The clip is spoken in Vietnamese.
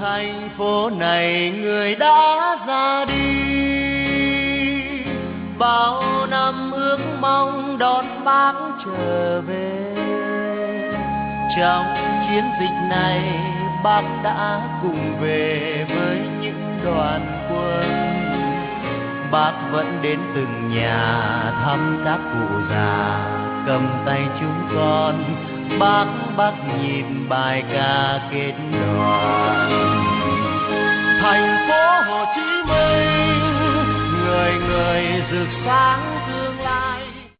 thành phố này người đã ra đi, bao năm ước mong đón bác trở về. Trong chiến dịch này bác đã cùng về với những đoàn quân. Bác vẫn đến từng nhà thăm các cụ già, cầm tay chúng con. Bác nhịp bài ca kết đoàn. Thành phố Hồ Chí Minh, người người rực sáng